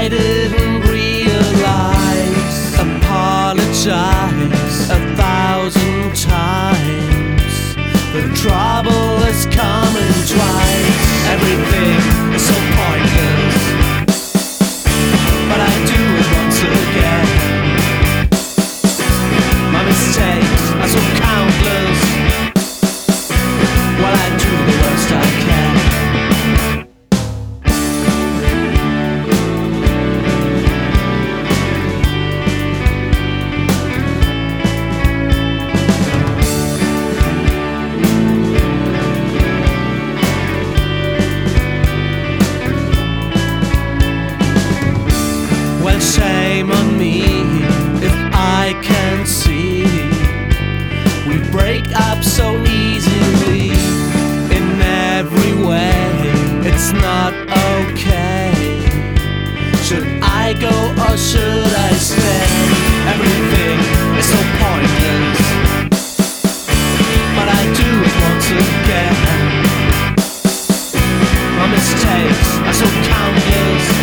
I didn't realize, apologize 1,000 times. The trouble is coming twice. Everything is so pointless, but I do it once again. My mistakes are so countless, while I do the worst I can. Well, shame on me if I can see we break up so easily in every way. It's not okay. Should I go or should I stay? Everything is so pointless, but I do it once again. My mistakes are so countless,